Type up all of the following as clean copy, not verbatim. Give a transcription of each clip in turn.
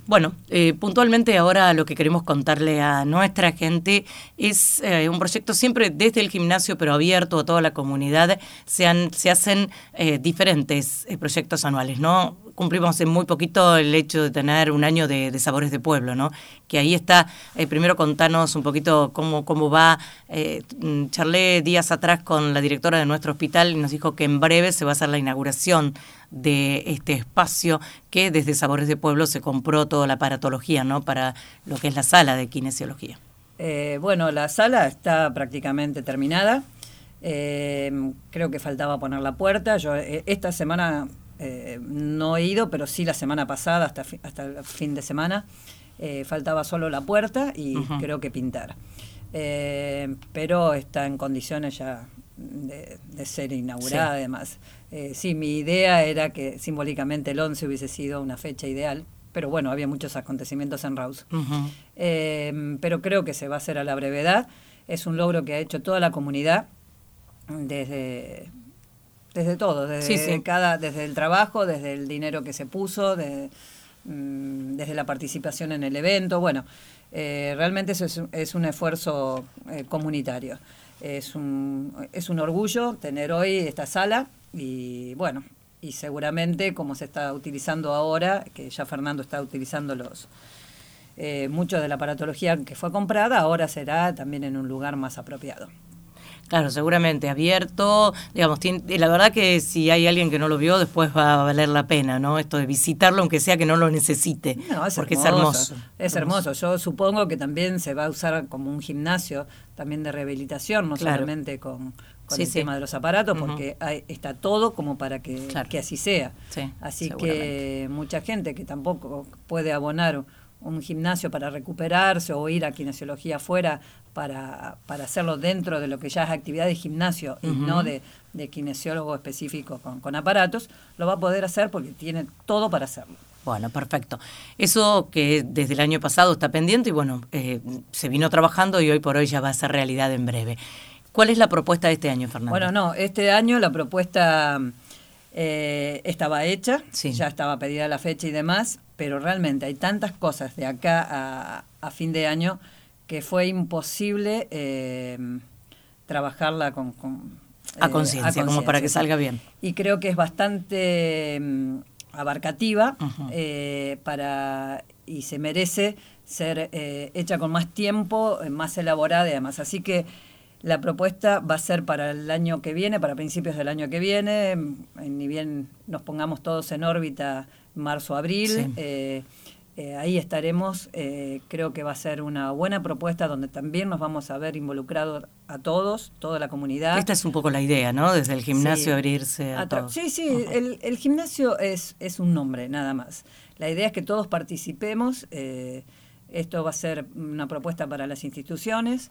Bueno, puntualmente ahora lo que queremos contarle a nuestra gente es un proyecto siempre desde el gimnasio, pero abierto a toda la comunidad. Se hacen diferentes proyectos anuales, ¿no? Cumplimos en muy poquito el hecho de tener un año de Sabores de Pueblo, ¿no? Que ahí está, primero contanos un poquito cómo va. Charlé días atrás con la directora de nuestro hospital y nos dijo que en breve se va a hacer la inauguración de este espacio que desde Sabores de Pueblo se compró toda la aparatología, ¿no? Para lo que es la sala de kinesiología. Bueno, la sala está prácticamente terminada. Creo que faltaba poner la puerta. Yo esta semana no he ido, pero sí la semana pasada, hasta el fin de semana, faltaba solo la puerta y creo que pintar. Pero está en condiciones ya de ser inaugurada, además. Sí, mi idea era que simbólicamente el 11 hubiese sido una fecha ideal, pero bueno, había muchos acontecimientos en Raus. Pero creo que se va a hacer a la brevedad. Es un logro que ha hecho toda la comunidad desde todo, desde el trabajo, desde el dinero que se puso, desde la participación en el evento. Bueno, realmente eso es un esfuerzo comunitario. Es un orgullo tener hoy esta sala y bueno, y seguramente como se está utilizando ahora, que ya Fernando está utilizando mucho de la aparatología que fue comprada, ahora será también en un lugar más apropiado. Claro, seguramente abierto, digamos, la verdad que si hay alguien que no lo vio, después va a valer la pena, ¿no? Esto de visitarlo, aunque sea que no lo necesite, no, porque hermoso. Es hermoso. Yo supongo que también se va a usar como un gimnasio también de rehabilitación, no solamente con el tema de los aparatos, porque está todo como para que así sea. Sí, así que mucha gente que tampoco puede abonar un gimnasio para recuperarse o ir a kinesiología afuera para hacerlo dentro de lo que ya es actividad de gimnasio y no de kinesiólogo específico con aparatos, lo va a poder hacer porque tiene todo para hacerlo. Bueno, perfecto. Eso que desde el año pasado está pendiente y bueno, se vino trabajando y hoy por hoy ya va a ser realidad en breve. ¿Cuál es la propuesta de este año, Fernando? Bueno, este año la propuesta estaba hecha, ya estaba pedida la fecha y demás, pero realmente hay tantas cosas de acá a fin de año que fue imposible trabajarla a conciencia, como para que salga bien. Y creo que es bastante abarcativa y se merece ser hecha con más tiempo, más elaborada y demás. Así que la propuesta va a ser para el año que viene, para principios del año que viene, ni bien nos pongamos todos en órbita marzo-abril, ahí estaremos. Creo que va a ser una buena propuesta donde también nos vamos a ver involucrados a todos, toda la comunidad. Esta es un poco la idea, ¿no? Desde el gimnasio abrirse a todos. Sí, el gimnasio es un nombre, nada más. La idea es que todos participemos. Esto va a ser una propuesta para las instituciones,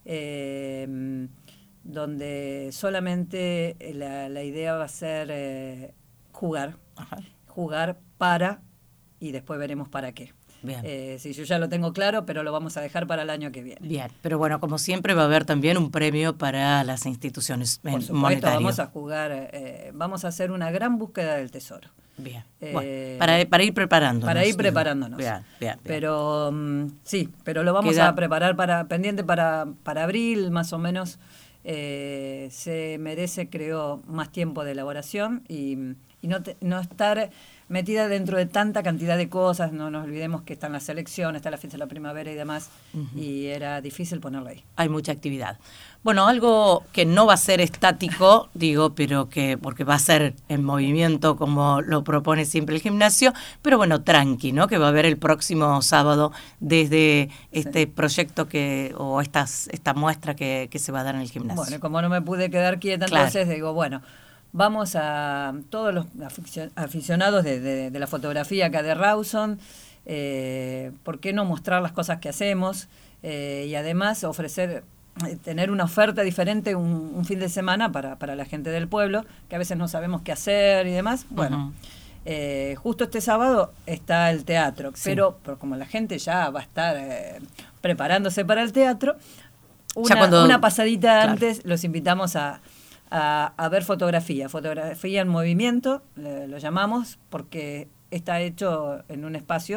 donde solamente la idea va a ser jugar para, y después veremos para qué. Bien. Sí, yo ya lo tengo claro, pero lo vamos a dejar para el año que viene. Bien, pero bueno, como siempre va a haber también un premio para las instituciones monetarias. Por supuesto, vamos a jugar, vamos a hacer una gran búsqueda del tesoro. Bien, bueno, para ir preparándonos. Para ir preparándonos. Bien. Pero sí, pero lo vamos a preparar pendiente para abril, más o menos. Se merece, creo, más tiempo de elaboración y no estar metida dentro de tanta cantidad de cosas. No nos olvidemos que están las elecciones, está la fiesta de la primavera y demás, y era difícil ponerlo ahí. Hay mucha actividad. Bueno, algo que no va a ser estático, pero porque va a ser en movimiento como lo propone siempre el gimnasio, pero bueno, tranqui, ¿no? Que va a haber el próximo sábado desde este proyecto esta muestra que se va a dar en el gimnasio. Bueno, como no me pude quedar quieta, entonces digo, bueno, vamos a todos los aficionados de la fotografía acá de Rawson, ¿por qué no mostrar las cosas que hacemos? Y además tener una oferta diferente un fin de semana para la gente del pueblo, que a veces no sabemos qué hacer y demás. Bueno, justo este sábado está el teatro, pero como la gente ya va a estar preparándose para el teatro, una pasadita antes los invitamos a ver fotografía en movimiento, lo llamamos, porque está hecho en un espacio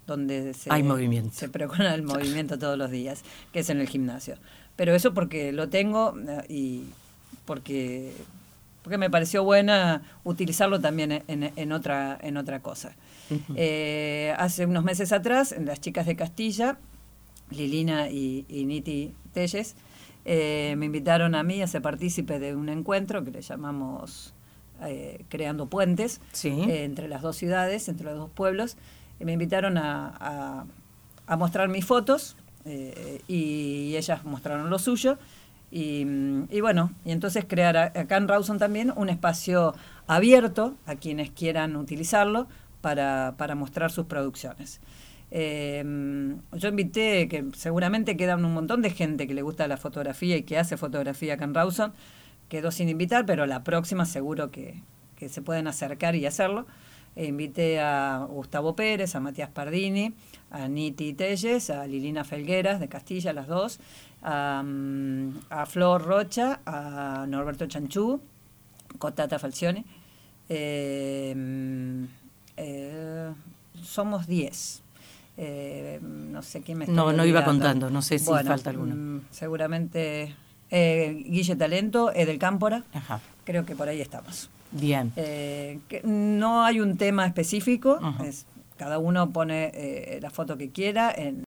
donde hay movimiento. se precona el movimiento todos los días, que es en el gimnasio. Pero eso porque lo tengo y porque me pareció buena utilizarlo también en otra cosa. Uh-huh. Hace unos meses atrás, las chicas de Castilla, Lilina y Niti Telles, me invitaron a mí a ser partícipe de un encuentro que le llamamos Creando Puentes, sí, entre las dos ciudades, entre los dos pueblos. Me invitaron a mostrar mis fotos y ellas mostraron lo suyo. Y bueno, y entonces crear acá en Rawson también un espacio abierto a quienes quieran utilizarlo para mostrar sus producciones. Yo invité, que seguramente quedan un montón de gente que le gusta la fotografía y que hace fotografía acá en Rawson, quedó sin invitar, pero la próxima seguro que se pueden acercar y hacerlo. Invité a Gustavo Pérez, a Matías Pardini, a Niti Telles, a Lilina Felgueras de Castilla, las dos, a Flor Rocha, a Norberto Chanchú, Cotata Falcione. Somos 10. No sé quién me está No iba contando, no sé si falta alguno. Seguramente Guille Talento, Edel Cámpora. Ajá. Creo que por ahí estamos. Bien. Que no hay un tema específico, cada uno pone la foto que quiera